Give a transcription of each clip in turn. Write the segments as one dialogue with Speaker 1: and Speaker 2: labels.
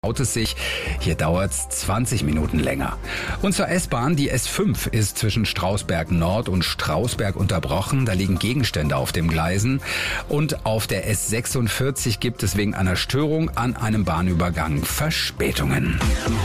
Speaker 1: staut es sich. Hier dauert es 20 Minuten länger. Und zur S-Bahn, die S5 ist zwischen Strausberg Nord und Strausberg unterbrochen. Da liegen Gegenstände auf den Gleisen. Und auf der S46 gibt es wegen einer Störung an einem Bahnübergang Verspätungen.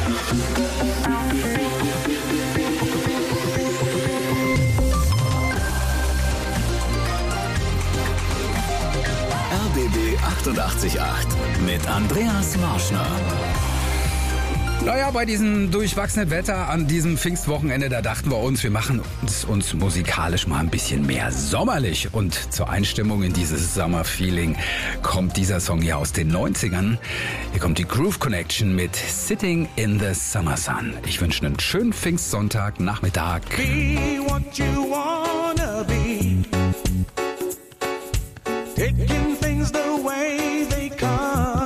Speaker 2: RBB 888 mit Andreas Marschner.
Speaker 1: Naja, bei diesem durchwachsenen Wetter an diesem Pfingstwochenende, da dachten wir uns, wir machen uns musikalisch mal ein bisschen mehr sommerlich. Und zur Einstimmung in dieses Summer-Feeling kommt dieser Song hier aus den 90ern. Hier kommt die Groove Connection mit Sitting in the Summer Sun. Ich wünsche einen schönen Pfingstsonntag, Nachmittag.
Speaker 3: Be what you wanna be. Taking things the way they come.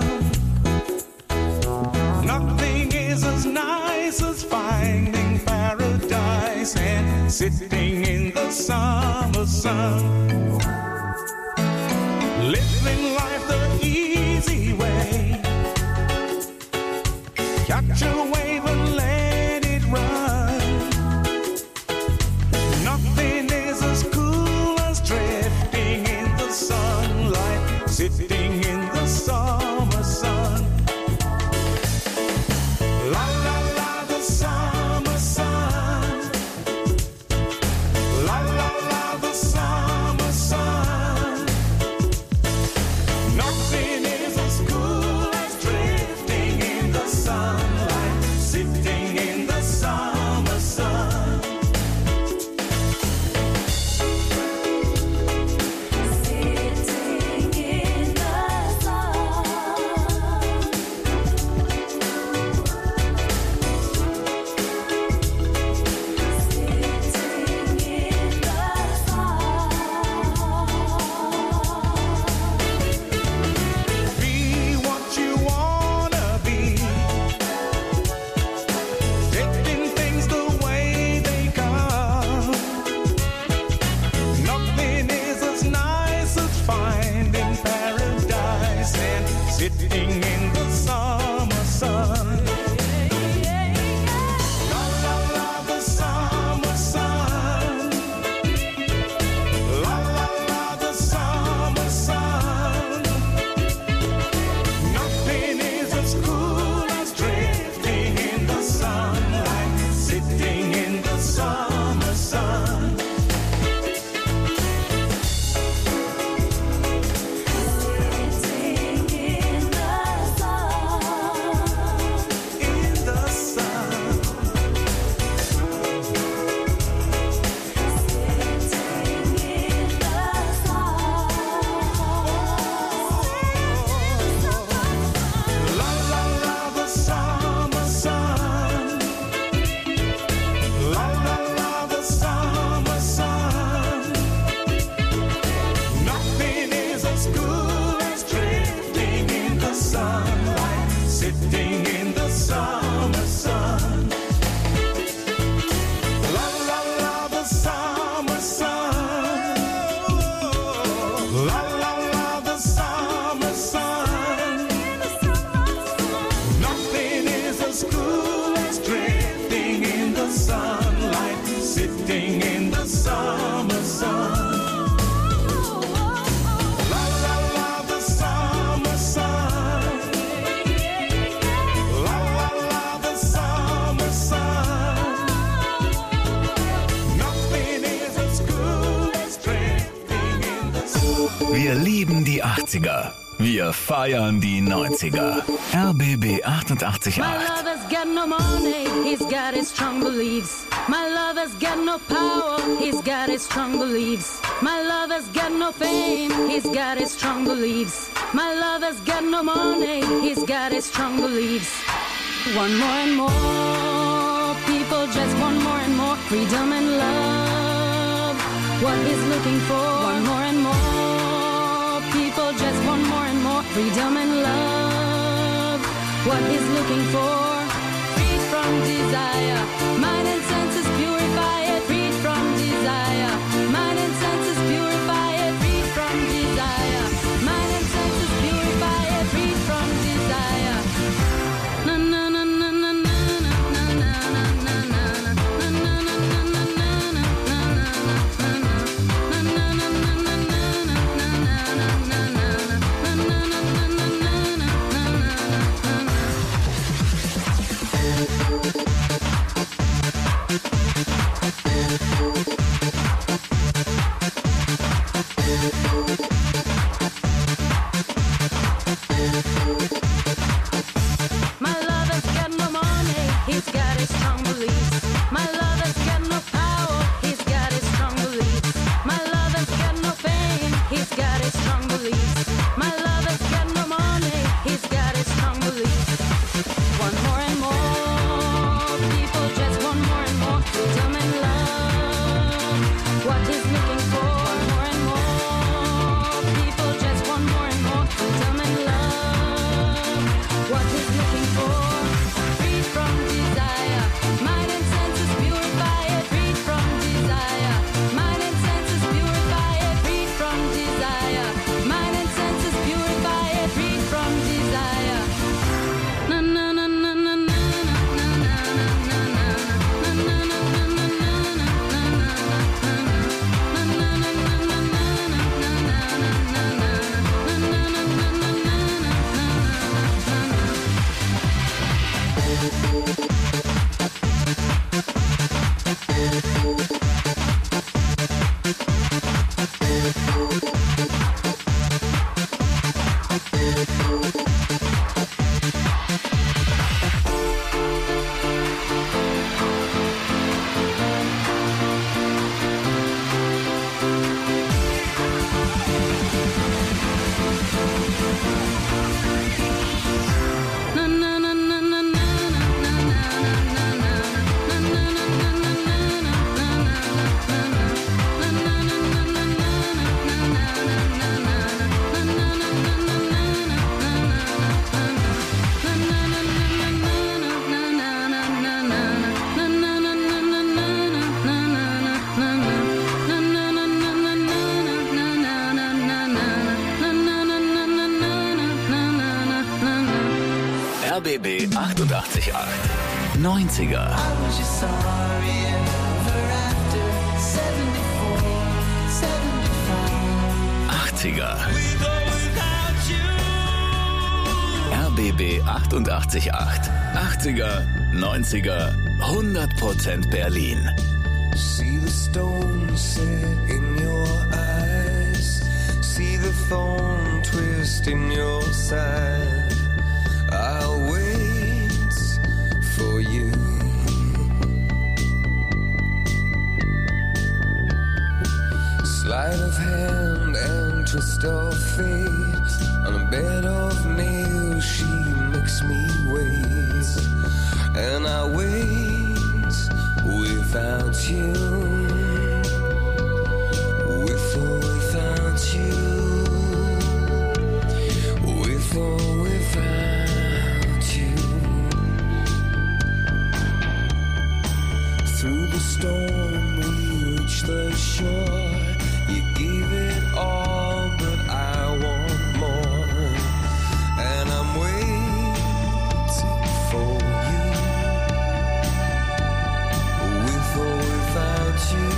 Speaker 3: Nothing is as nice as finding paradise and sitting in the summer sun. Living life the easy way. Catch a wave and let it run. Nothing is as cool as drifting in the sunlight, sitting in the summer sun. La la la, the summer sun. La la la, the summer sun. Nothing is as cool as drifting in the sunlight, sitting in the summer sun.
Speaker 4: Sitting in the sun. Sitting in the sun.
Speaker 3: Be what you wanna be. Taking things the way they come. Nothing is as nice as finding paradise and sitting in the summer sun. La la la, the summer sun. La la la, the summer sun. Nothing is as cool as drifting in the sunlight, sitting in the summer sun.
Speaker 4: Sitting in the sun.
Speaker 3: In the sun.
Speaker 4: Sitting in the sun.
Speaker 3: La la la, the summer sun. La la la, the summer sun. Nothing is as cool as drifting in the sunlight, sitting in the summer sun. La la la, the summer sun. La la la, the summer sun. Nothing is as cool as drifting in the sunlight, sitting in the summer sun. La la la, the summer sun. La la la, the summer sun. Nothing is as cool as drifting in the sun.
Speaker 2: Wir lieben die 80er. Wir feiern die 90er. RBB 888.
Speaker 5: My lover's got no money, he's got his strong beliefs. My lover's got no power, he's got his strong beliefs. My lover's got no fame, he's got his strong beliefs. My lover's got no money, he's got his strong beliefs. One more and more, people just want more and more freedom and love. What he's looking for, one more and more, people just want more and more freedom and love. What he's looking for, freed from desire, mind and senses purify it, freed from desire, mind and senses purify it, freed from desire, mind and senses purify it, freed from desire. Na
Speaker 2: RBB 88.8 90er. 80er. RBB 88.8 80er, 90er, 100% Berlin.
Speaker 6: See the stone set in your eyes. See the thorn twist in your side. I'll wait for you. Sleight of hand and twist of fate. On a bed of nails she makes me wait. And I wait without you. With or without you. With or without you. Through the storm we reach the shore. You gave it all, but I want more. And I'm waiting for you. With or without you.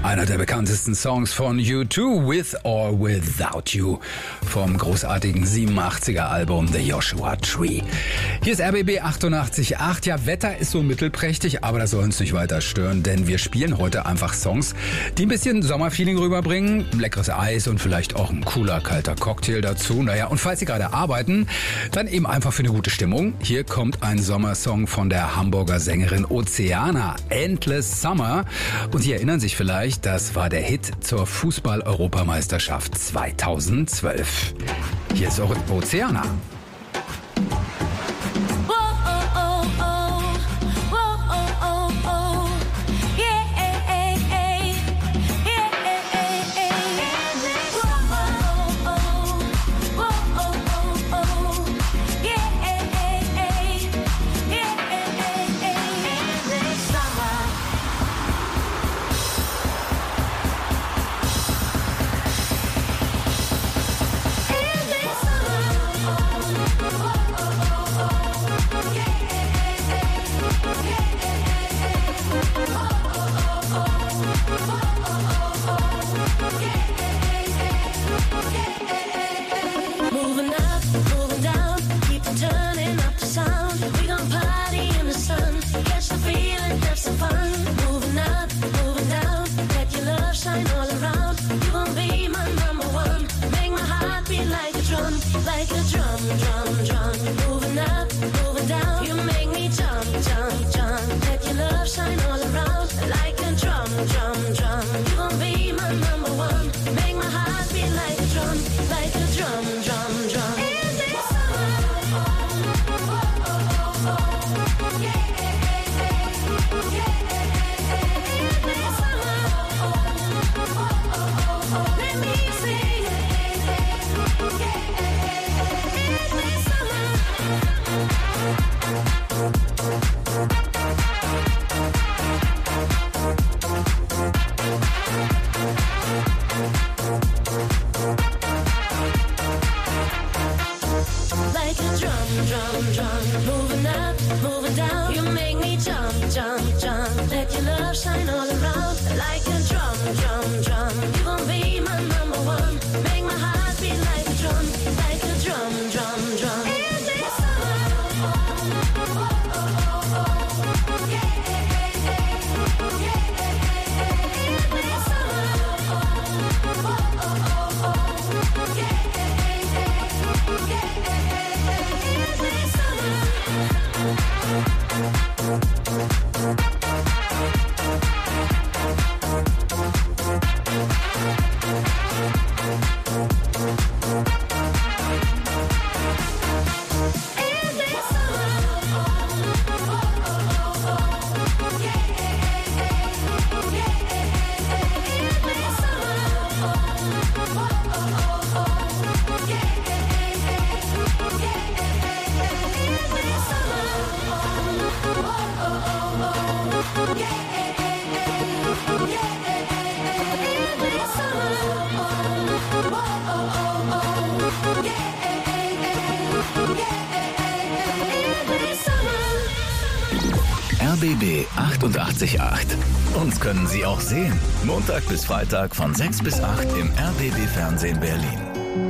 Speaker 1: Einer der bekanntesten Songs von U2, With or Without You, vom großartigen 87er Album The Joshua Tree. Hier ist RBB 88.8. Ja, Wetter ist so mittelprächtig, aber das soll uns nicht weiter stören, denn wir spielen heute einfach Songs, die ein bisschen Sommerfeeling rüberbringen, leckeres Eis und vielleicht auch ein cooler, kalter Cocktail dazu. Naja, und falls Sie gerade arbeiten, dann eben einfach für eine gute Stimmung. Hier kommt ein Sommersong von der Hamburger Sängerin Oceana, Endless Summer. Und Sie erinnern sich vielleicht, das war der Hit zur Fußball-Europameisterschaft 2012. Hier ist Oceana.
Speaker 2: RBB 88.8. Uns können Sie auch sehen. Montag bis Freitag von 6 bis 8 im RBB Fernsehen Berlin.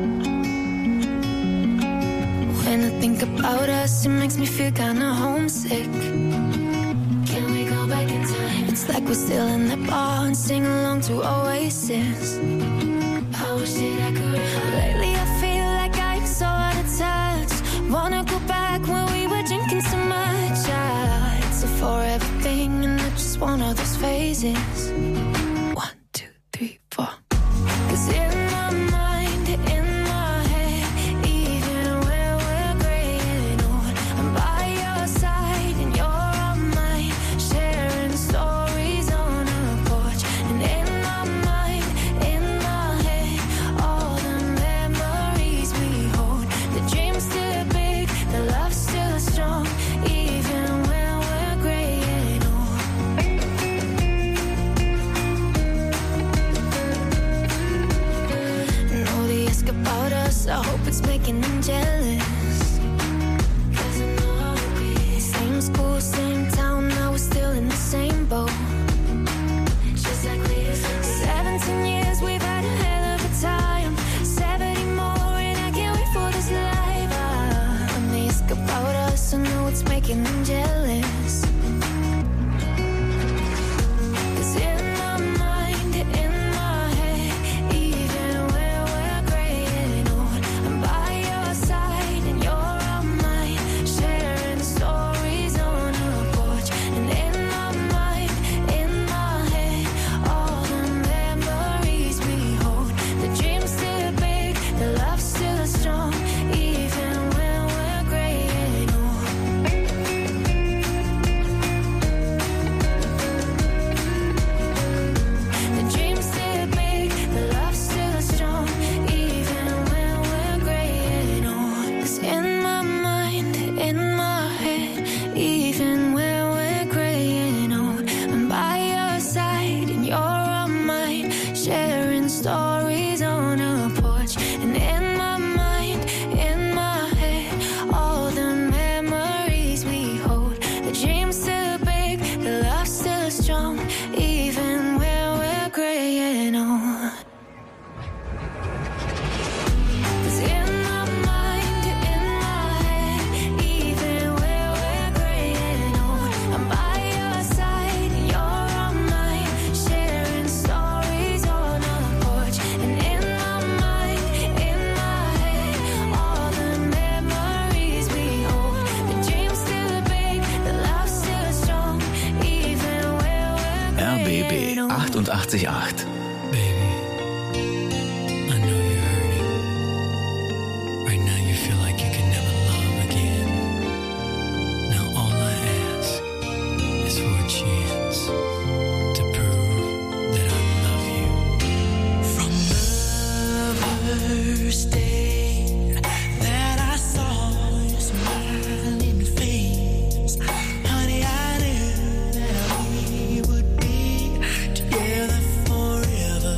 Speaker 7: When I think about us, it makes me feel kinda homesick. Can we go back in time? It's like we're still in the bar and sing along to Oasis. I wish that I could. Lately I feel like I'm so out of touch. Wanna go back when we were drinking so much. It's a forever thing and not just one of those phases. 1, 2, 3, 4. 'Cause in my mind, in my head, even when we're graying old, I'm by your side and you're on mine, sharing stories on a porch. And in my mind, in my head, all the memories we hold. The dream's still big, the love's still strong, even when we're graying old.
Speaker 2: RBB 88.8.
Speaker 8: Baby, I know you're hurting. Right now you feel like you can never love again. Now all I ask is for a chance to prove that I love you. From the first day that I saw your smiling face, honey, I knew that we would be together forever.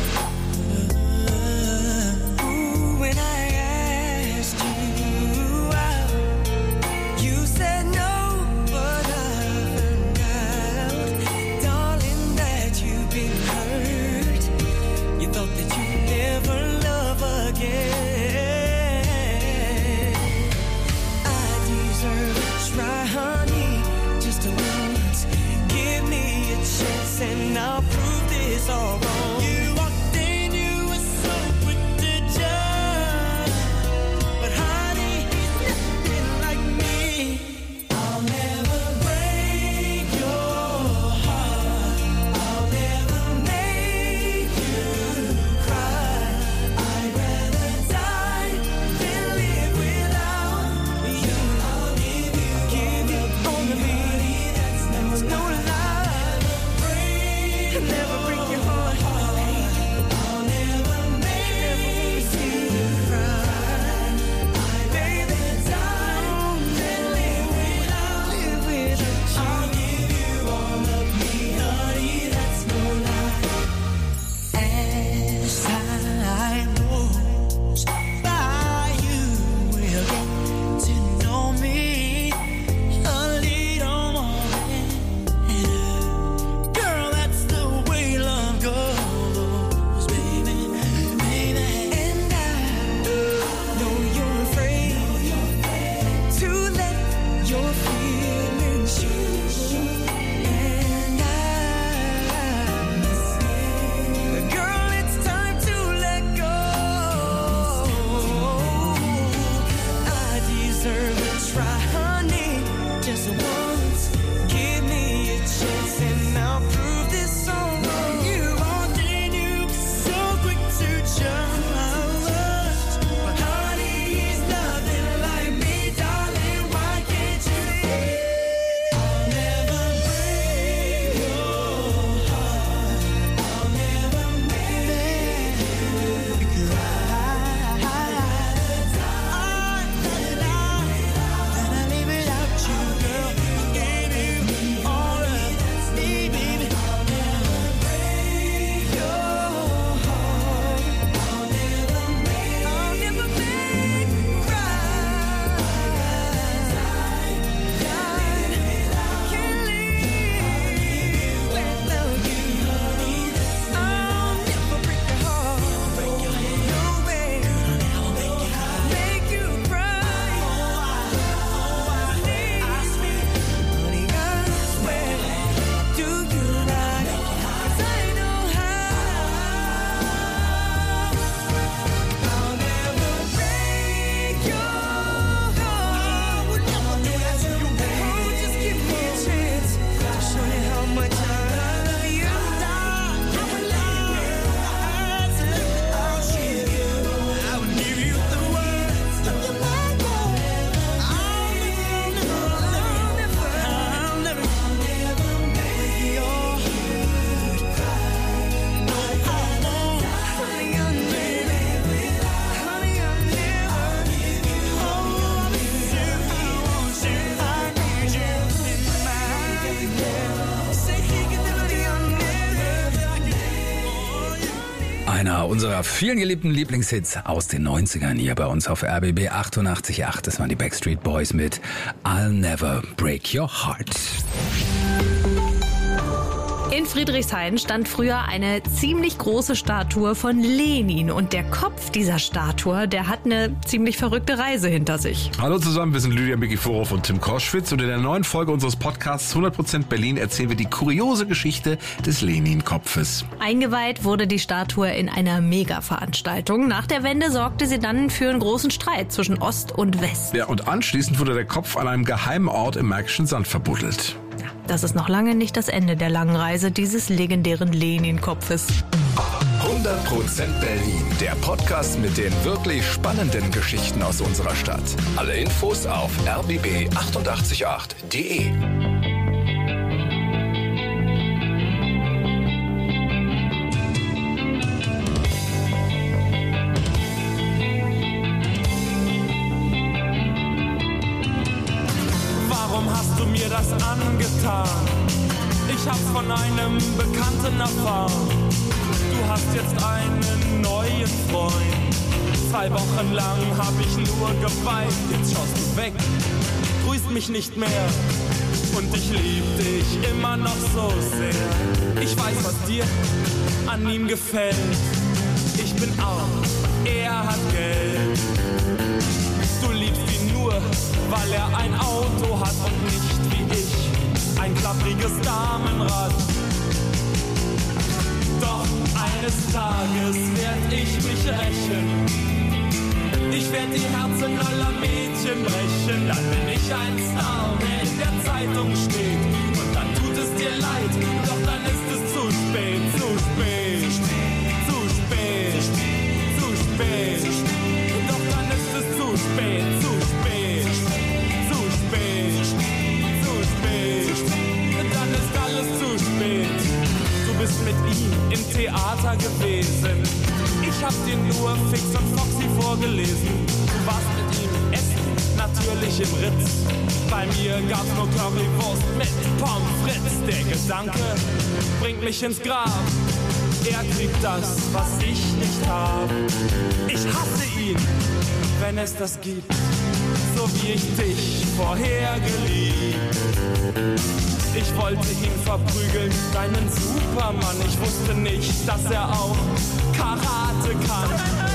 Speaker 8: Ooh, when I asked you out, you said no, but I found out, darling, that you've been hurt. You thought that you'd never love again. I deserve a try, honey, just once. Give me a chance and I'll prove this all wrong. You walked in, you were so quick to judge, but honey, he's nothing like me. I'll never break your heart. I'll never make you cry. I'd rather die than live without you. I'll give you all of me. That's no lie. Never break your heart. I'll never make you cry. I'd rather die than live without you. I'll give you all of me, honey. That's no lie. As time goes by, you will get to know me a little more. Girl, that's the way love goes, baby, baby. And I know you're afraid to let your feelings show. And girl, it's time to let go. I deserve a try, honey, just once. Give me a chance and I'll prove this all wrong. You walked in, you were so quick to judge, but honey, he's nothing like me, darling. Why can't you see? I'll never break your heart. I'll never make you cry. I'd rather live without you, girl. Gave you all of me, baby. I'll never break your heart. I'll never make you cry. Can't live without you, honey. I'll never break your heart. No way. Make you cry. Please me, honey, I swear. Do you not? 'Cause I know how. I'll never break your heart. Would never do that to you, baby. Oh, just give me a chance to show you how much I love you. I would leave without you. I would give you the world. I'll never make your heart cry. No, I won't. Honey, I'll never. Honey, I'll never. Oh, I miss you. I want you. I need you in my life. Say he can never be on
Speaker 1: Einer unserer vielen geliebten Lieblingshits aus den 90ern hier bei uns auf RBB 88.8. Das waren die Backstreet Boys mit I'll Never Break Your Heart.
Speaker 9: In Friedrichshain stand früher eine ziemlich große Statue von Lenin und der Kopf dieser Statue, der hat eine ziemlich verrückte Reise hinter sich.
Speaker 10: Hallo zusammen, wir sind Lydia Mikiforov und Tim Koschwitz und in der neuen Folge unseres Podcasts 100% Berlin erzählen wir die kuriose Geschichte des Lenin-Kopfes.
Speaker 9: Eingeweiht wurde die Statue in einer Mega-Veranstaltung. Nach der Wende sorgte sie dann für einen großen Streit zwischen Ost und West.
Speaker 10: Ja, und anschließend wurde der Kopf an einem geheimen Ort im Märkischen Sand verbuddelt.
Speaker 9: Ja, das ist noch lange nicht das Ende der langen Reise dieses legendären Lenin-Kopfes.
Speaker 2: 100% Berlin, der Podcast mit den wirklich spannenden Geschichten aus unserer Stadt. Alle Infos auf rbb888.de.
Speaker 3: Warum hast du mir das angetan? Ich hab's von einem Bekannten erfahren. Du hast jetzt einen neuen Freund. 2 Wochen lang hab ich nur geweint. Jetzt schaust du weg, grüßt mich nicht mehr. Und ich lieb dich immer noch so sehr. Ich weiß, was dir an ihm gefällt. Ich bin arm, er hat Geld. Du liebst ihn nur, weil er ein Auto hat und nicht wie ich ein klappriges Damenrad. Doch eines Tages werd ich mich rächen. Ich werd die Herzen aller Mädchen brechen. Dann bin ich ein Star, der in der Zeitung steht. Und dann tut es dir leid, doch dann ist es zu spät, zu spät, zu spät, zu spät. Doch dann ist es zu spät, zu spät, zu spät, zu spät. Dann ist alles zu spät. Du bist mit ihm im Theater gewesen. Ich hab dir nur Fix und Foxy vorgelesen. Du warst mit ihm essen, natürlich im Ritz. Bei mir gab's nur Currywurst mit Pommes frites. Der Gedanke bringt mich ins Grab. Er kriegt das, was ich nicht hab. Ich hasse ihn, wenn es das gibt, so wie ich dich vorher geliebt. Ich wollte ihn verprügeln, deinen Supermann. Ich wusste nicht, dass er auch Karate kann.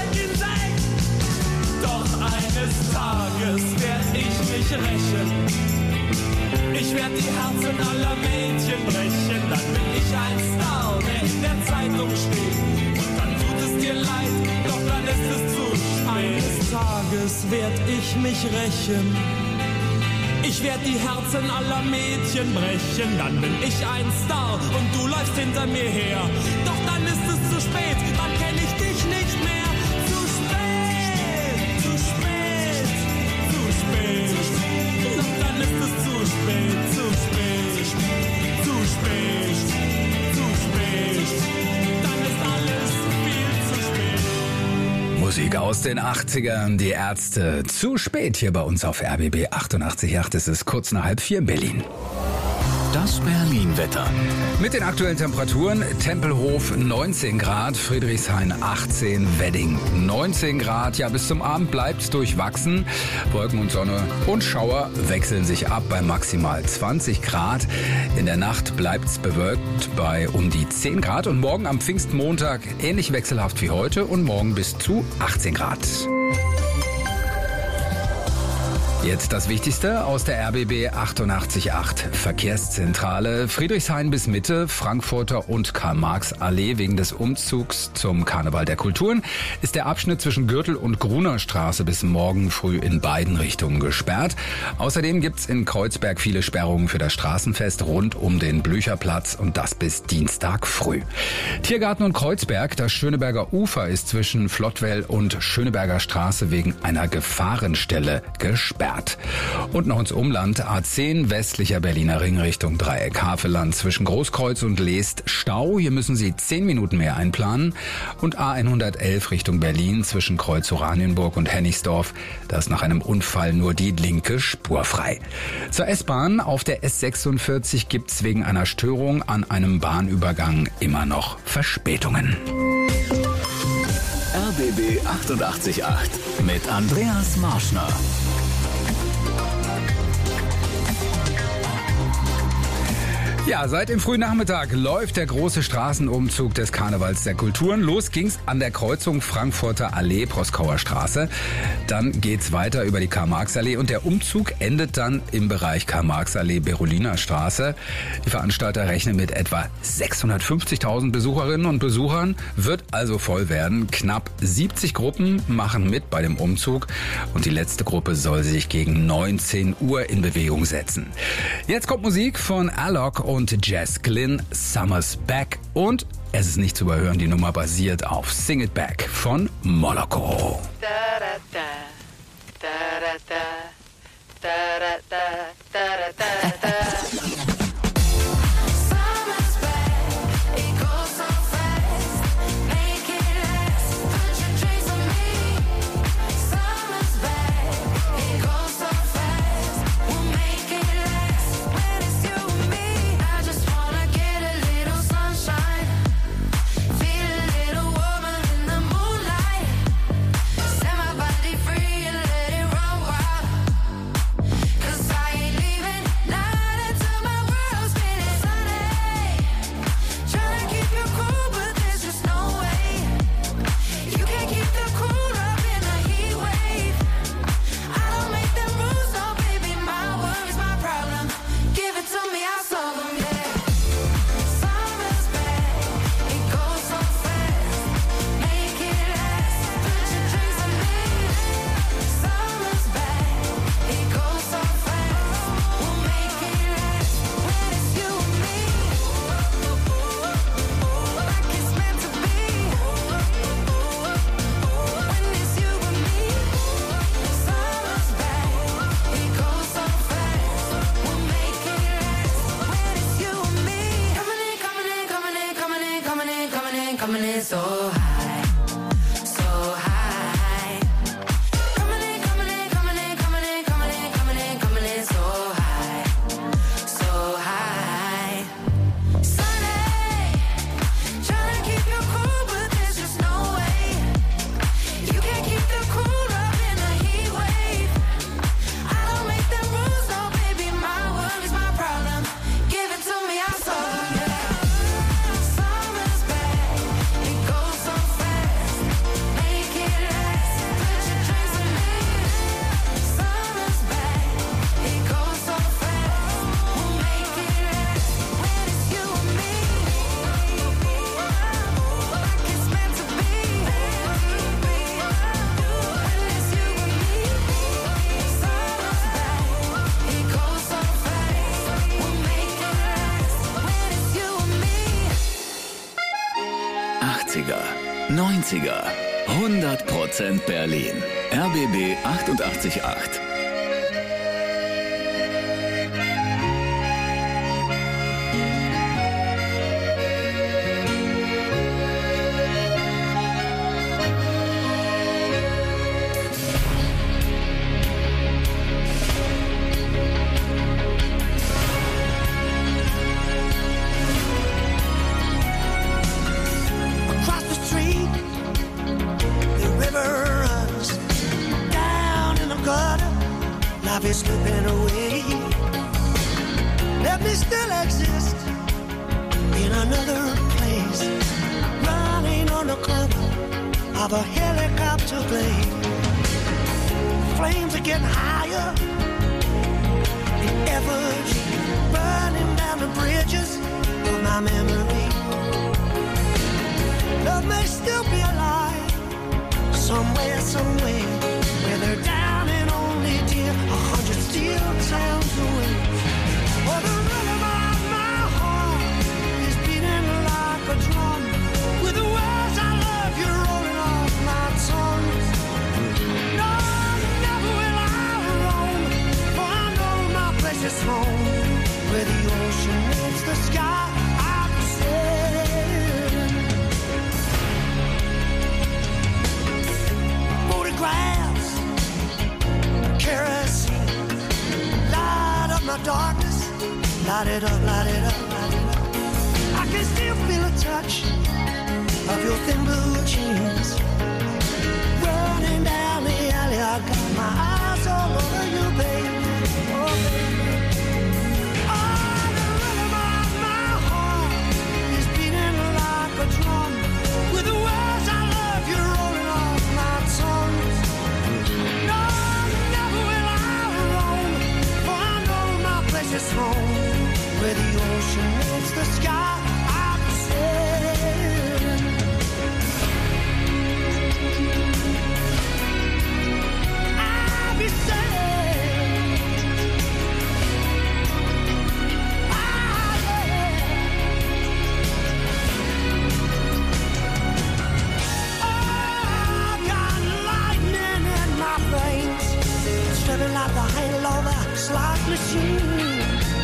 Speaker 3: Doch eines Tages werd ich mich rächen. Ich werd die Herzen aller Mädchen brechen. Dann bin ich ein Star, der in der Zeitung steht. Und dann tut es dir leid, doch dann ist es zu spät. Eines Tages werd ich mich rächen. Ich werd die Herzen aller Mädchen brechen, dann bin ich ein Star und du läufst hinter mir her. Doch dann ist es zu spät, dann kenn ich dich nicht mehr. Zu spät, zu spät, zu spät. Doch dann ist es zu spät, zu spät, zu spät, zu spät. Dann ist alles viel zu spät.
Speaker 1: Musik aus den 80ern, die Ärzte. Zu spät hier bei uns auf RBB 88.8. Es ist kurz nach 3:30 in Berlin.
Speaker 2: Das Berlin-Wetter.
Speaker 1: Mit den aktuellen Temperaturen: Tempelhof 19 Grad, Friedrichshain 18, Wedding 19 Grad. Ja, bis zum Abend bleibt's durchwachsen. Wolken und Sonne und Schauer wechseln sich ab bei maximal 20 Grad. In der Nacht bleibt's bewölkt bei um die 10 Grad. Und morgen am Pfingstmontag ähnlich wechselhaft wie heute und morgen bis zu 18 Grad. Jetzt das Wichtigste aus der RBB 88.8 Verkehrszentrale. Friedrichshain bis Mitte, Frankfurter und Karl-Marx-Allee. Wegen des Umzugs zum Karneval der Kulturen ist der Abschnitt zwischen Gürtel und Gruner Straße bis morgen früh in beiden Richtungen gesperrt. Außerdem gibt's in Kreuzberg viele Sperrungen für das Straßenfest rund um den Blücherplatz und das bis Dienstag früh. Tiergarten und Kreuzberg, das Schöneberger Ufer ist zwischen Flottwell und Schöneberger Straße wegen einer Gefahrenstelle gesperrt. Und noch ins Umland: A10 westlicher Berliner Ring Richtung Dreieck Havelland zwischen Großkreuz und Leest Stau. Hier müssen Sie 10 Minuten mehr einplanen. Und A111 Richtung Berlin zwischen Kreuz Oranienburg und Hennigsdorf. Da ist nach einem Unfall nur die linke Spur frei. Zur S-Bahn: auf der S46 gibt's wegen einer Störung an einem Bahnübergang immer noch Verspätungen.
Speaker 2: RBB 88.8 mit Andreas Marschner.
Speaker 1: Ja, seit dem frühen Nachmittag läuft der große Straßenumzug des Karnevals der Kulturen. Los ging's an der Kreuzung Frankfurter Allee, Proskauer Straße. Dann geht's weiter über die Karl-Marx-Allee und der Umzug endet dann im Bereich Karl-Marx-Allee, Beroliner Straße. Die Veranstalter rechnen mit etwa 650.000 Besucherinnen und Besuchern, wird also voll werden. Knapp 70 Gruppen machen mit bei dem Umzug und die letzte Gruppe soll sich gegen 19 Uhr in Bewegung setzen. Jetzt kommt Musik von Alok und Jess Glynn, Summer's Back, und es ist nicht zu überhören, die Nummer basiert auf Sing It Back von Moloko.
Speaker 11: Coming in so high, so high. Coming in, coming in, coming in, coming in, coming in, coming in, coming in so high, so high. Sunday, trying to keep you cool, but there's just no way. You can't keep the cool up in the heat wave. I don't make the rules, no baby, my worries, my problem. Give it to me, I'll solve them, yeah.
Speaker 2: '80er, 90er, 100% Berlin. RBB 88.8.
Speaker 8: Life is slipping away. Let me still exist in another place, running on the cover of a helicopter plane. Flames are getting higher in efforts, burning down the bridges of my memory. Love may still be alive somewhere, somewhere, where they're down and only dear 100 steel towns away. Well, the rhythm of my heart is beating like a drum, with the words I love you rolling off my tongue. No, never will I roam, for I know my place is home, where the ocean meets the sky. I'm sailing. Photographs, kerosene, light up my dark ocean meets the sky, I'll be sailing. I'll be sailing. I've got lightning in my veins, swimming like the hangover slot machine.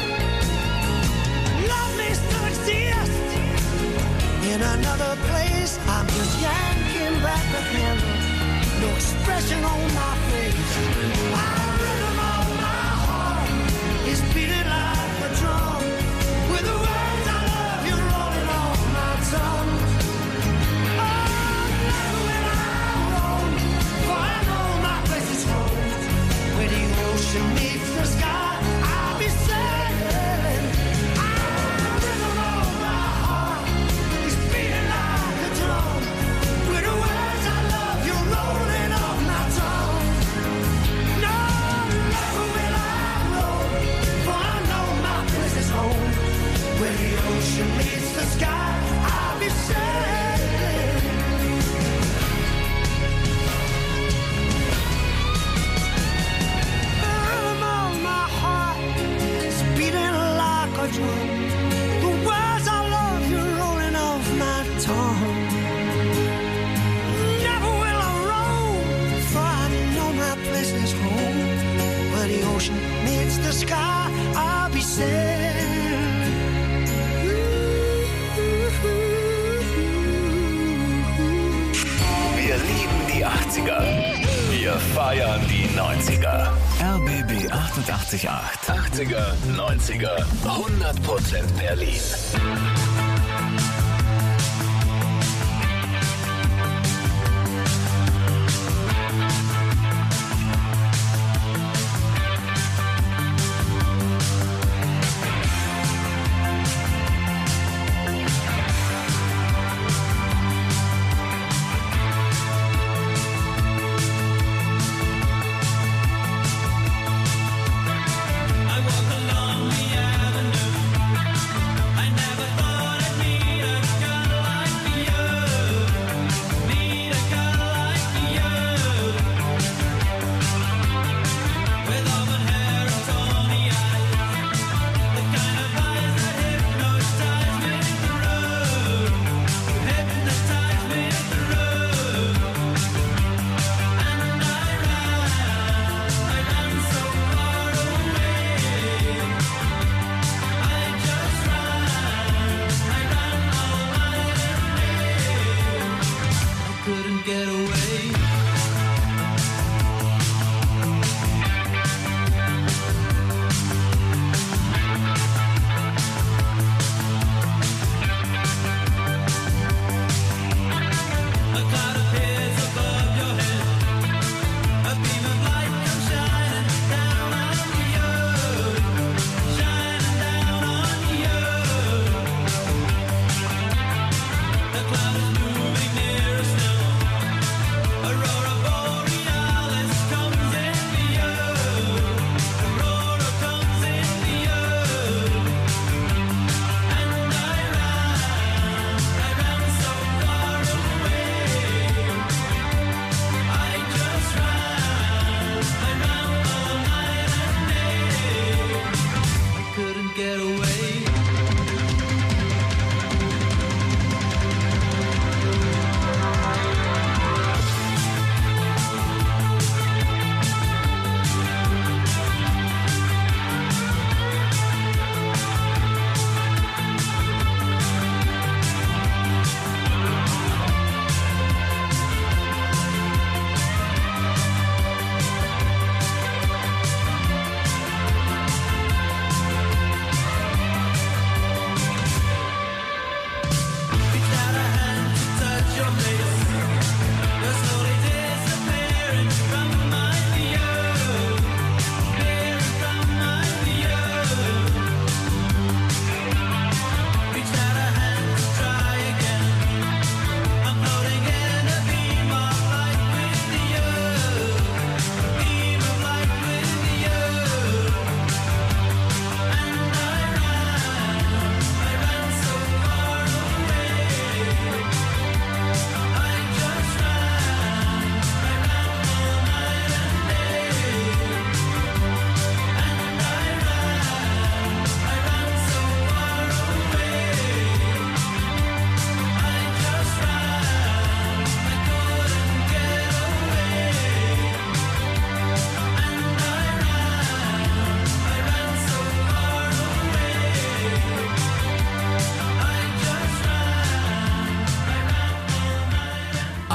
Speaker 8: Love may still exist in another place. I'm just yanking back the handle, no expression on my face. My rhythm on my heart is beating like a drum, with the words I love you rolling off my tongue. Oh, love when I roam, for I know my place is home. Where the ocean meets the sky, I'll be sailing. My rhythm on my heart is beating like a drum, with the words I love you rolling off my tongue. No, never will I roam, for I know my place is home. Where the ocean meets the sky, I'll be sailing. The rhythm of my heart is beating like a drum. The words I love you rolling off my tongue. Never will I roam, for I know my place is home. Where the ocean meets the sky, I'll be sailing.
Speaker 2: Wir lieben die 80er. Wir feiern die 90er. RBB 88.8. 80er, 90er, 100% Berlin.
Speaker 3: I walk along the avenue. I never thought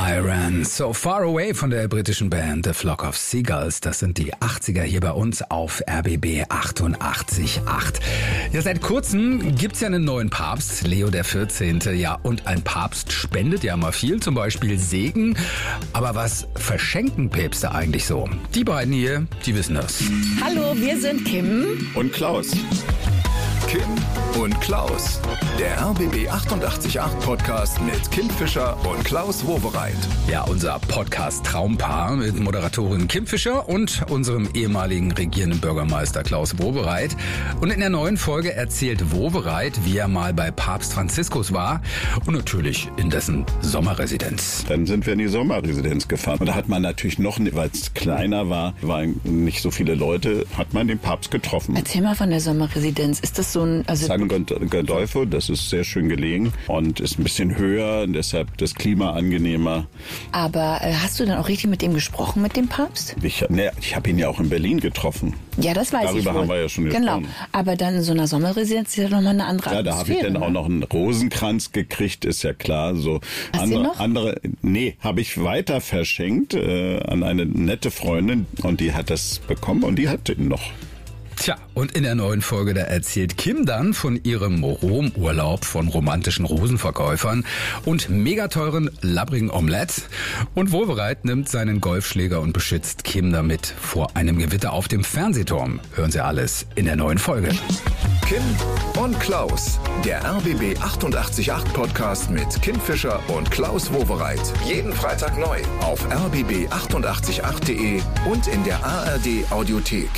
Speaker 1: Iron, So Far Away von der britischen Band The Flock of Seagulls. Das sind die 80er hier bei uns auf RBB 88.8. Ja, seit kurzem gibt's ja einen neuen Papst, Leo der 14. Ja, und ein Papst spendet ja mal viel, zum Beispiel Segen. Aber was verschenken Päpste eigentlich so? Die beiden hier, die wissen das.
Speaker 12: Hallo, wir sind Kim
Speaker 2: Und Kim und Klaus. Der RBB 88.8 Podcast mit Kim Fischer und Klaus Wowereit.
Speaker 1: Ja, unser Podcast-Traumpaar mit Moderatorin Kim Fischer und unserem ehemaligen regierenden Bürgermeister Klaus Wowereit. Und in der neuen Folge erzählt Wowereit, wie er mal bei Papst Franziskus war und natürlich in dessen Sommerresidenz.
Speaker 13: Dann sind wir in die Sommerresidenz gefahren. Und da hat man natürlich noch, weil es kleiner war, waren nicht so viele Leute, hat man den Papst getroffen.
Speaker 12: Erzähl mal von der Sommerresidenz. Ist das so ein...
Speaker 13: San Gandolfo, das ist sehr schön gelegen und ist ein bisschen höher, deshalb das Klima angenehmer.
Speaker 12: Aber hast du dann auch richtig mit dem gesprochen, mit dem Papst?
Speaker 13: Ich habe ihn ja auch in Berlin getroffen.
Speaker 12: Ja, das weiß ich.
Speaker 13: Darüber haben wir ja schon gesprochen.
Speaker 12: Genau, aber dann in so einer Sommerresidenz ist ja nochmal eine andere Atmosphäre.
Speaker 13: Ja, da habe ich dann auch noch einen Rosenkranz gekriegt, ist ja klar. So
Speaker 12: Hast du noch?
Speaker 13: Habe ich weiter verschenkt an eine nette Freundin und die hat das bekommen und die hat den noch.
Speaker 1: Tja, und in der neuen Folge, da erzählt Kim dann von ihrem Romurlaub, von romantischen Rosenverkäufern und megateuren labbrigen Omelettes. Und Wowereit nimmt seinen Golfschläger und beschützt Kim damit vor einem Gewitter auf dem Fernsehturm. Hören Sie alles in der neuen Folge.
Speaker 2: Kim und Klaus. Der RBB 88.8 Podcast mit Kim Fischer und Klaus Wowereit. Jeden Freitag neu auf rbb888.de und in der ARD Audiothek.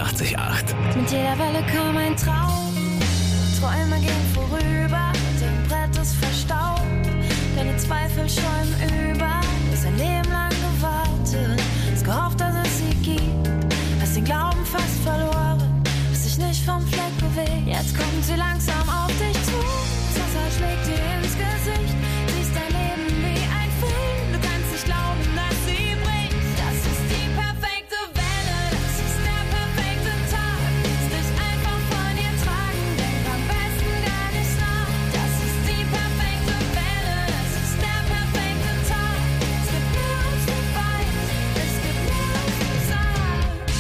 Speaker 1: 88,8.
Speaker 7: Mit jeder Welle kam ein Traum. Träume gehen vorüber, dein Brett ist verstaubt. Deine Zweifel schäumen über. Du hast ein Leben lang gewartet, hast gehofft, dass es sie gibt. Hast den Glauben fast verloren, hast dich nicht vom Fleck bewegt. Jetzt kommt sie langsam auf dich zu. Das Wasser schlägt dir ins Gesicht. Siehst dein Leben wie ein Film. Du kannst nicht glauben, dass sie bricht. Das ist die perfekte Welle, das ist der perfekte Tag. Lass dich einfach von ihr tragen, denk am besten gar nicht nach. Das ist die perfekte Welle, das ist der perfekte Tag. Es gibt mehr als du weißt, es gibt mehr als du sagst.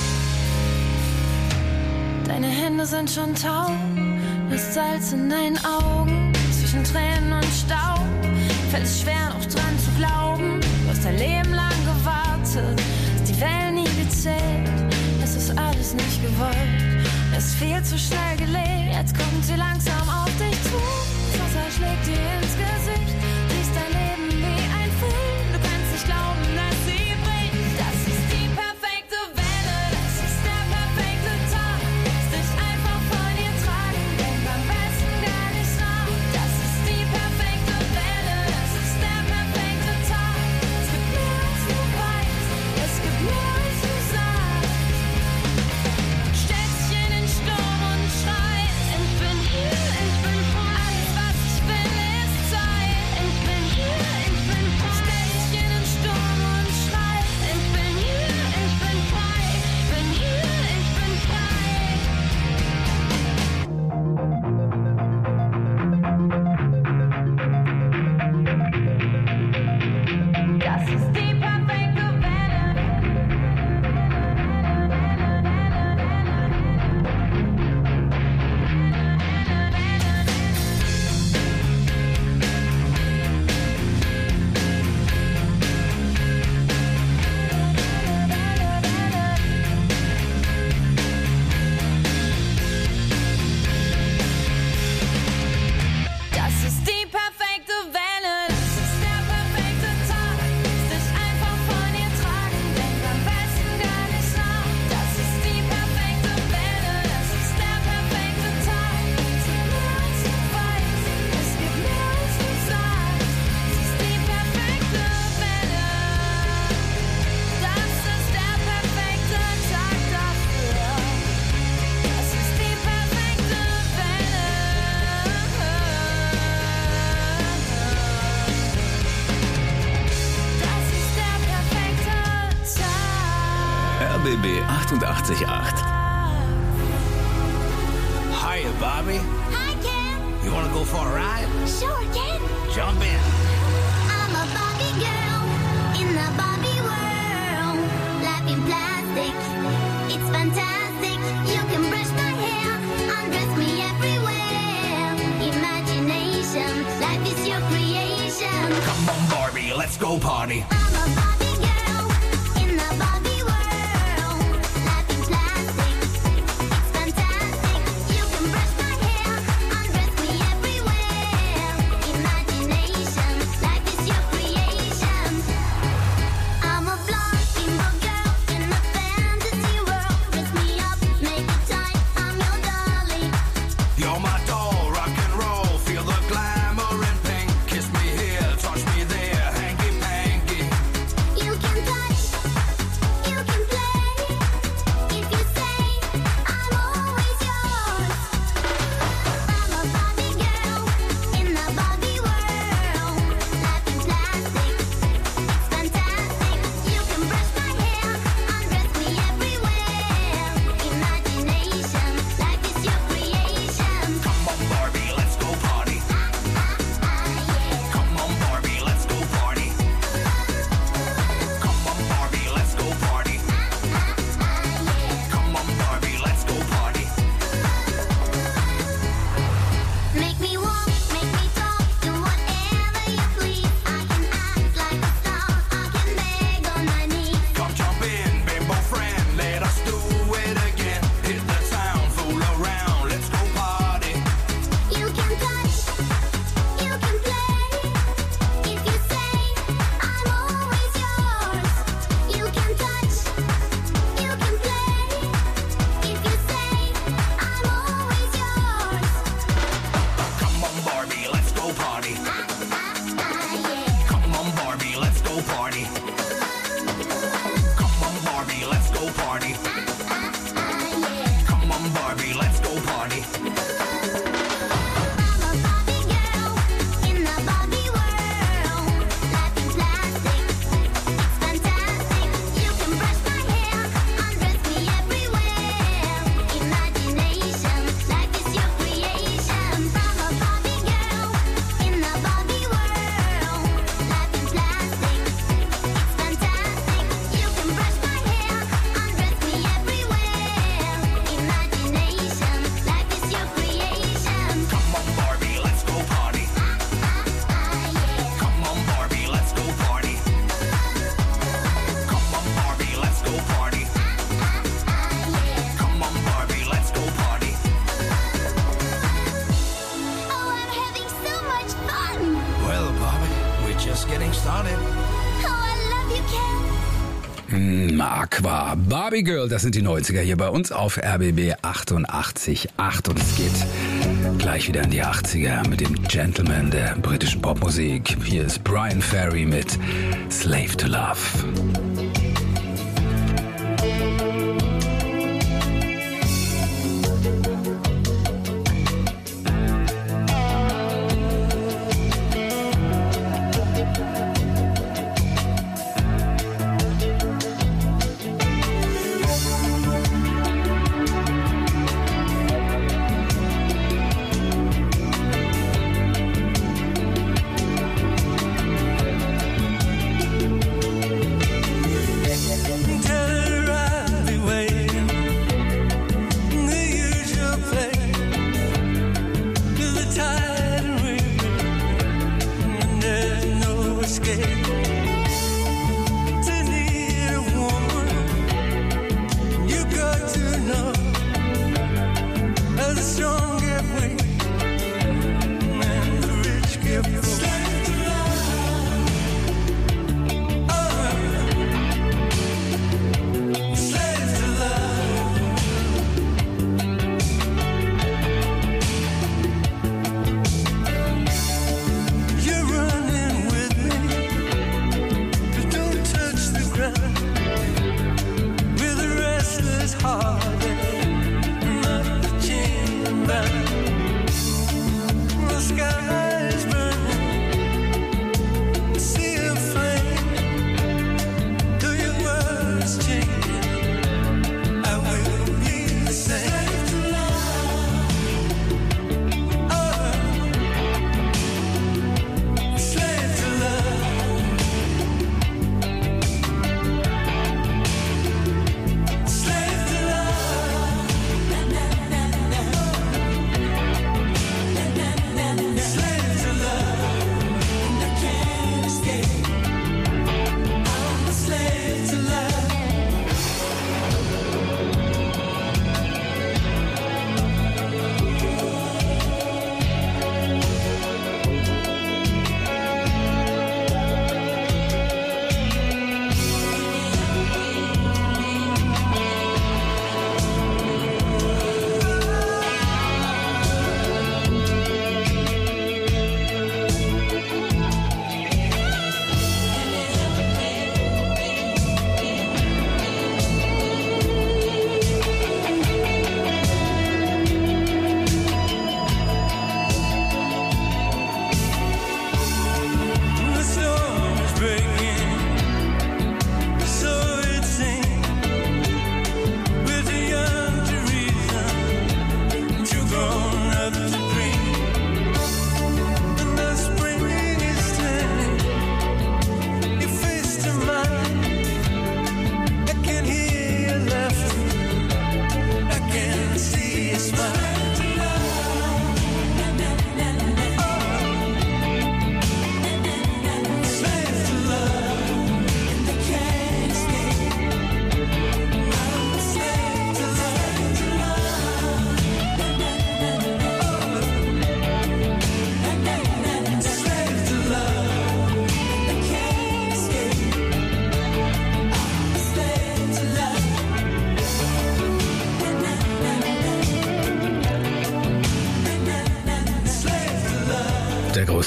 Speaker 7: Deine Hände sind schon taub, du hast Salz in deinen Augen. Zwischen Tränen und Staub fällt es schwer noch dran zu glauben. Du hast dein Leben lang gewartet, hast die Wellen nie gezählt. Es ist alles nicht gewollt, es ist viel zu schnell gelebt. Jetzt kommt sie langsam auf dich zu. Das Wasser schlägt dir ins Gesicht. Siehst dein Leben wie ein Film. Du kannst nicht glauben, dass sie bricht. Das ist die perfekte Welle, das ist der perfekte Tag. Lass dich einfach von ihr tragen, denk am besten gar nicht nach. Das ist die perfekte Welle, das ist der perfekte Tag. Es gibt mehr als du weißt, es gibt mehr als du sagst. Stellst dich in den Sturm und schreist, ich bin hier, ich bin frei. Alles, was ich will, ist Zeit. Ich bin hier, ich bin frei. Stellst dich in den Sturm und schreist, ich bin hier, ich bin frei. Ich bin hier, ich bin frei. Das ist die perfekte Welle. Das ist die perfekte Welle, das ist der perfekte Tag. Lass dich einfach von ihr tragen, denk am besten gar nicht nach. Das ist die perfekte Welle, das ist der perfekte Tag. Es gibt mehr als du weißt, es gibt mehr als du sagst. Es ist die perfekte Welle, das ist der perfekte Tag dafür. Das ist die perfekte Welle. Das ist der perfekte Tag.
Speaker 1: RBB 88,8.
Speaker 14: Hiya, Bobby.
Speaker 4: Hi, Ken.
Speaker 14: You want to go for a ride?
Speaker 4: Sure, Ken.
Speaker 14: Jump in.
Speaker 4: I'm a Barbie girl in the Barbie world. Life in plastic, it's fantastic. You can brush my hair, undress me everywhere. Imagination, life is your creation.
Speaker 14: Come on, Barbie, let's go party.
Speaker 4: I'm a Barbie girl in the Barbie world. Life in plastic, it's fantastic. You can brush my hair, undress me everywhere. Imagination, life is your creation. I'm a blonde bimbo girl in a fantasy world. Dress me up, make it tight, I'm your dolly.
Speaker 14: You're my doll, rock and roll. Feel the glamour and pink. Kiss me here, touch me there, hanky panky. party. Come on, Barbie, let's go party. Come on, Barbie, let's go party. Come on, Barbie, let's go party.
Speaker 4: In the Barbie world, life is plastic. It's fantastic. You can brush my hair, undress me everywhere. Imagination, life is your creation. From a Barbie girl in the Barbie world, life is plastic. It's fantastic. You can brush my hair, undress me everywhere. Imagination, life is your creation.
Speaker 14: Come on, Barbie, let's go party. Come on, Barbie, let's go party. Come on, Barbie, let's go party. Come on, Barbie, let's go party.
Speaker 4: Oh, I'm having so much fun.
Speaker 14: Well, Barbie, we're just getting started.
Speaker 4: Oh, I love you, Ken.
Speaker 1: Aqua, Barbie Girl, das sind die 90er hier bei uns auf RBB 88.8 und es geht gleich wieder in die 80er mit dem Gentleman der britischen Popmusik. Hier ist Brian Ferry mit Slave to Love.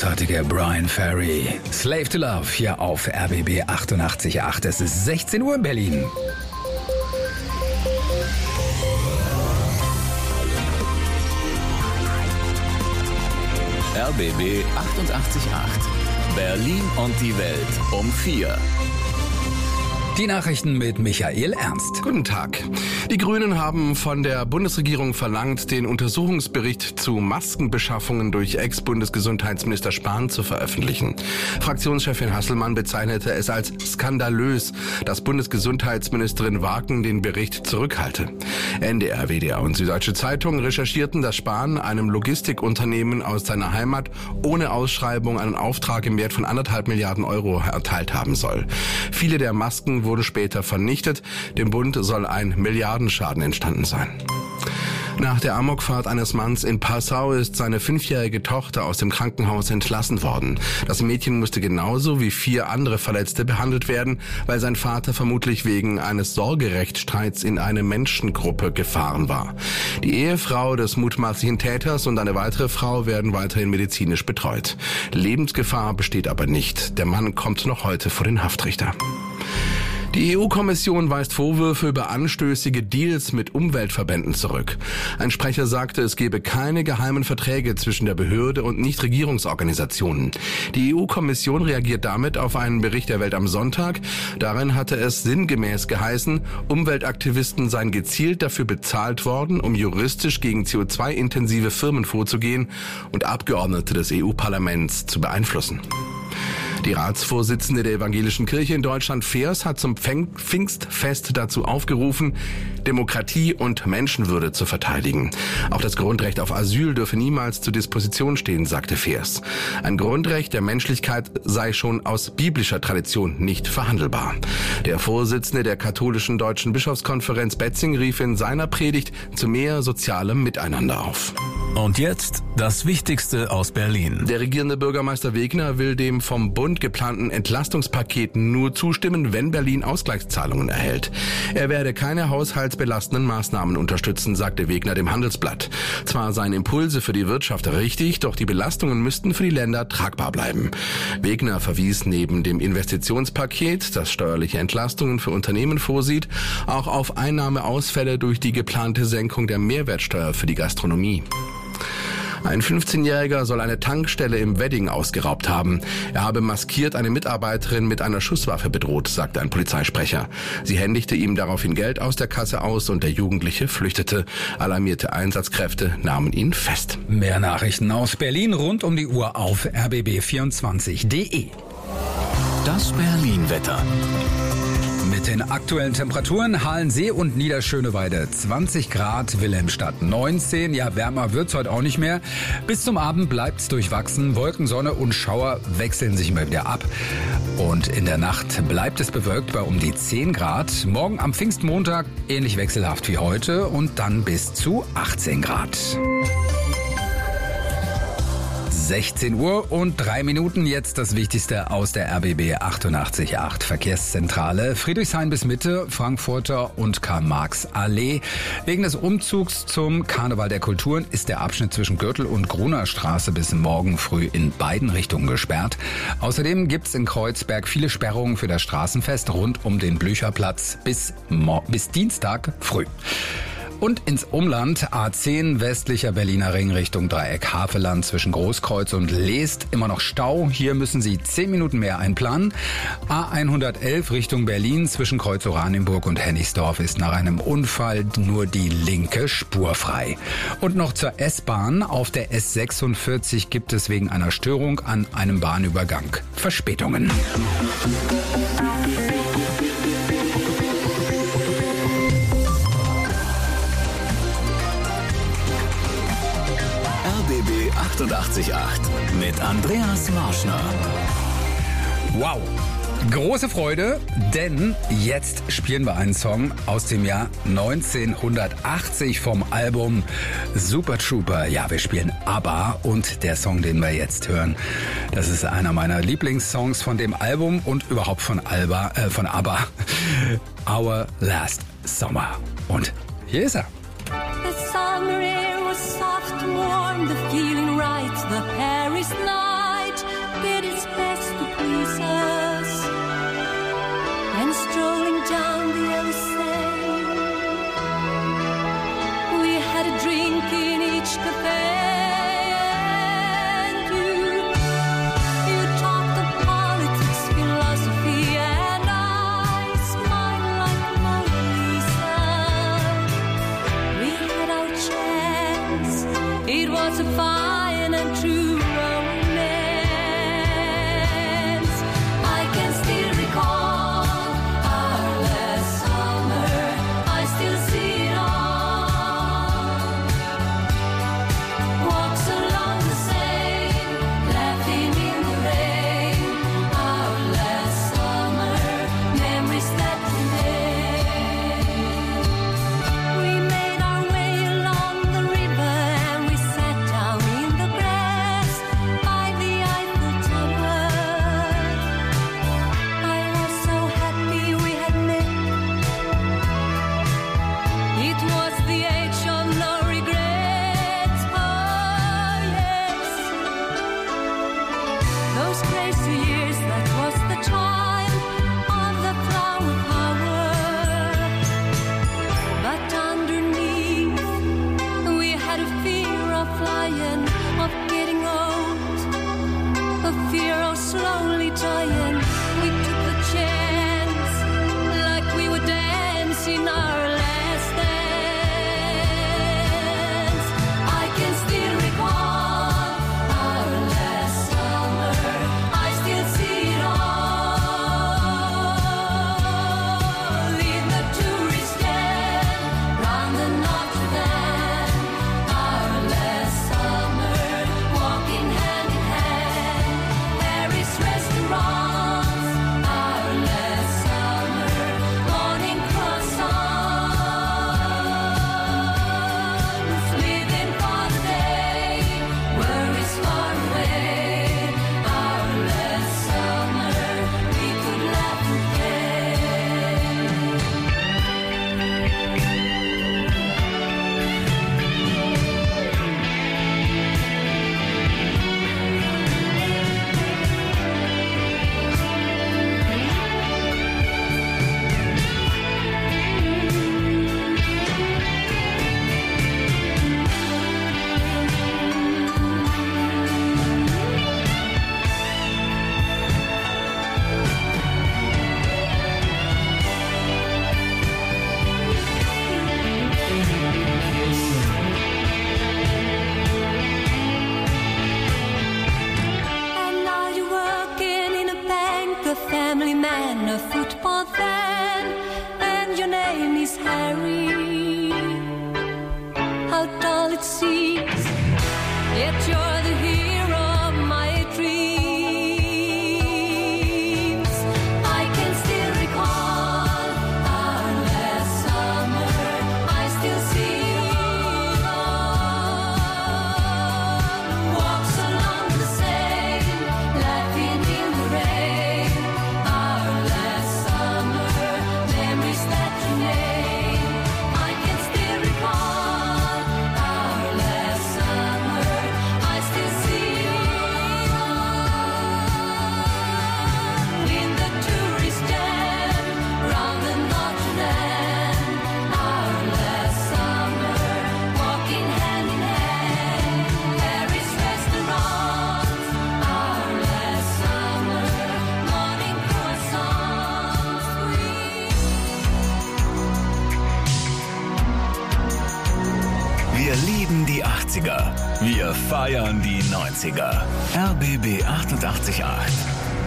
Speaker 1: großartige Brian Ferry. Slave to Love hier auf RBB 88.8. Es ist 16 Uhr in Berlin.
Speaker 15: RBB 88.8. Berlin und die Welt um 4.
Speaker 1: Die Nachrichten mit Michael Ernst.
Speaker 16: Guten Tag. Die Grünen haben von der Bundesregierung verlangt, den Untersuchungsbericht zu Maskenbeschaffungen durch Ex-Bundesgesundheitsminister Spahn zu veröffentlichen. Fraktionschefin Hasselmann bezeichnete es als skandalös, dass Bundesgesundheitsministerin Wagen den Bericht zurückhalte. NDR, WDR und Süddeutsche Zeitung recherchierten, dass Spahn einem Logistikunternehmen aus seiner Heimat ohne Ausschreibung einen Auftrag im Wert von 1,5 Milliarden Euro erteilt haben soll. Viele der Masken wurde später vernichtet. Dem Bund soll ein Milliardenschaden entstanden sein. Nach der Amokfahrt eines Manns in Passau ist seine 5-jährige Tochter aus dem Krankenhaus entlassen worden. Das Mädchen musste genauso wie 4 andere Verletzte behandelt werden, weil sein Vater vermutlich wegen eines Sorgerechtsstreits in eine Menschengruppe gefahren war. Die Ehefrau des mutmaßlichen Täters und eine weitere Frau werden weiterhin medizinisch betreut. Lebensgefahr besteht aber nicht. Der Mann kommt noch heute vor den Haftrichter. Die EU-Kommission weist Vorwürfe über anstößige Deals mit Umweltverbänden zurück. Ein Sprecher sagte, es gebe keine geheimen Verträge zwischen der Behörde und Nichtregierungsorganisationen. Die EU-Kommission reagiert damit auf einen Bericht der Welt am Sonntag. Darin hatte es sinngemäß geheißen, Umweltaktivisten seien gezielt dafür bezahlt worden, um juristisch gegen CO2-intensive Firmen vorzugehen und Abgeordnete des EU-Parlaments zu beeinflussen. Die Ratsvorsitzende der Evangelischen Kirche in Deutschland, Feers, hat zum Pfingstfest dazu aufgerufen, Demokratie und Menschenwürde zu verteidigen. Auch das Grundrecht auf Asyl dürfe niemals zur Disposition stehen, sagte Feers. Ein Grundrecht der Menschlichkeit sei schon aus biblischer Tradition nicht verhandelbar. Der Vorsitzende der katholischen Deutschen Bischofskonferenz, Betzing, rief in seiner Predigt zu mehr sozialem Miteinander auf.
Speaker 15: Und jetzt das Wichtigste aus Berlin.
Speaker 16: Der regierende Bürgermeister Wegner will dem vom Bund geplanten Entlastungspaket nur zustimmen, wenn Berlin Ausgleichszahlungen erhält. Er werde keine haushaltsbelastenden Maßnahmen unterstützen, sagte Wegner dem Handelsblatt. Zwar seien Impulse für die Wirtschaft richtig, doch die Belastungen müssten für die Länder tragbar bleiben. Wegner verwies neben dem Investitionspaket, das steuerliche Entlastungen für Unternehmen vorsieht, auch auf Einnahmeausfälle durch die geplante Senkung der Mehrwertsteuer für die Gastronomie. Ein 15-Jähriger soll eine Tankstelle im Wedding ausgeraubt haben. Er habe maskiert eine Mitarbeiterin mit einer Schusswaffe bedroht, sagte ein Polizeisprecher. Sie händigte ihm daraufhin Geld aus der Kasse aus und der Jugendliche flüchtete. Alarmierte Einsatzkräfte nahmen ihn fest.
Speaker 1: Mehr Nachrichten aus Berlin rund um die Uhr auf rbb24.de.
Speaker 15: Das Berlin-Wetter.
Speaker 1: Mit den aktuellen Temperaturen Halensee und Niederschöneweide 20 Grad, Wilhelmstadt 19. Ja, wärmer wird's heute auch nicht mehr. Bis zum Abend bleibt's durchwachsen. Wolken, Sonne und Schauer wechseln sich immer wieder ab. Und in der Nacht bleibt es bewölkt bei um die 10 Grad. Morgen am Pfingstmontag ähnlich wechselhaft wie heute und dann bis zu 18 Grad. 16 Uhr und 3 Minuten, jetzt das Wichtigste aus der RBB 88.8 Verkehrszentrale. Friedrichshain bis Mitte, Frankfurter und Karl-Marx-Allee. Wegen des Umzugs zum Karneval der Kulturen ist der Abschnitt zwischen Gürtel und Gruner Straße bis morgen früh in beiden Richtungen gesperrt. Außerdem gibt's in Kreuzberg viele Sperrungen für das Straßenfest rund um den Blücherplatz bis Dienstag früh. Und ins Umland, A10 westlicher Berliner Ring Richtung Dreieck Havelland zwischen Großkreuz und Leest. Immer noch Stau, hier müssen Sie 10 Minuten mehr einplanen. A111 Richtung Berlin zwischen Kreuz Oranienburg und Hennigsdorf ist nach einem Unfall nur die linke Spur frei. Und noch zur S-Bahn, auf der S46 gibt es wegen einer Störung an einem Bahnübergang Verspätungen.
Speaker 15: RBB 88.8 mit Andreas Marschner.
Speaker 1: Wow, große Freude, denn jetzt spielen wir einen Song aus dem Jahr 1980 vom Album Super Trooper. Ja, wir spielen ABBA und der Song, den wir jetzt hören, das ist einer meiner Lieblingssongs von dem Album und überhaupt von ABBA. Our Last Summer. Und hier ist er.
Speaker 5: The summer air was soft and warm, the feeling right, the Paris night. years, that was the time of the flower power. But underneath, we had a fear of flying, of getting old, a fear of slowly dying. We took the chance, like we were dancing our last dance. I can still recall our last summer. I still see it all in the tourist stand round the Notre Dame. Our last summer, walking hand in hand, Paris restaurants. Our last summer, morning croissants, living for the day, worries far away. Our last summer, we could laugh and play. And now you're working in a bank, a family man, a football fan, and your name is Harry. How tall it seems, yet you're the hero of my dreams. I can still recall our last summer. I still see it all. Walks along the Seine, laughing in the rain. Our last summer, memories that remain. I can still recall our last summer. I still see it all in the tourist stand round the Notre Dame. Our last summer, walking hand in hand, Paris restaurants. Our last summer, morning croissants.
Speaker 15: Wir lieben die 80er. Wir feiern die 90er. RBB 88.8.